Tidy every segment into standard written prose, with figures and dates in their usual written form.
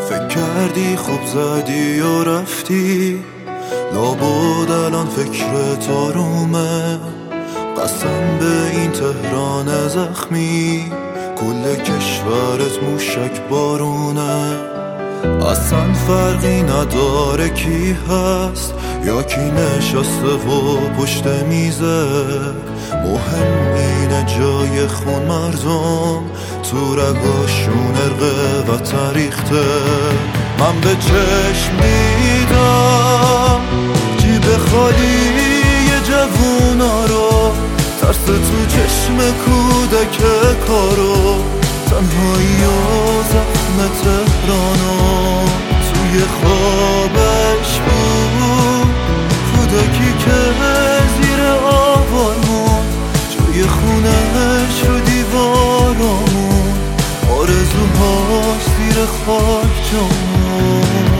فکر کردی خوب زدی و رفتی، لابد الان فکرت آرومه. قسم به این تهران زخمی، کل کشورت موشک بارونه. اصلا فرقی نداره کی هست یا کی نشسته و پشت میزه، مهم اینه جای خون مردم تو رگاشون ارقه و تاریخته. من به چشم دیدم جیب خالی جوونا رو، ترس تو چشم کودک کارو، تنهایی و زخم تهرانو. توی خوابش بود کودکی که زیر آوارمون، جای خونش رو دیوارمون، آرزوهاش زیر خاک جامون.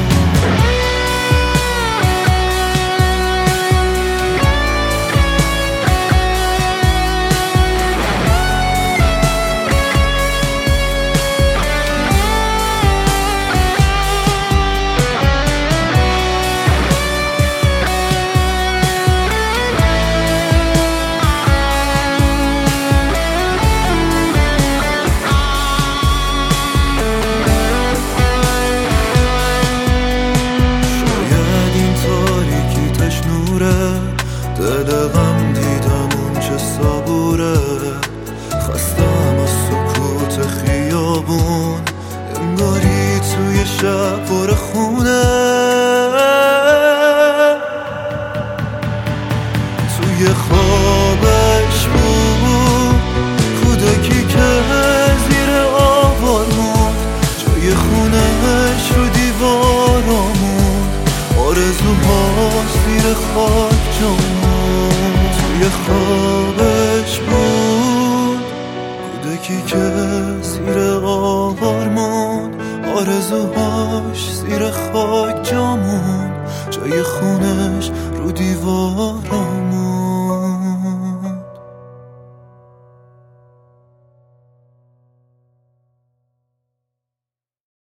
دل غم دیدم اون چه صبوره، خستم از سکوت خیابون، انگاری توی شب پر خونه. توی خوابش بود کودکی که زیر آوارمون، جای خونش رو دیوارمون، آرزوهاش زیر خاک جامون. توی خوابش بود کودکی که زیر آوارمون، آرزوهاش زیر خاک جامون، جای خونش رو دیوارمون.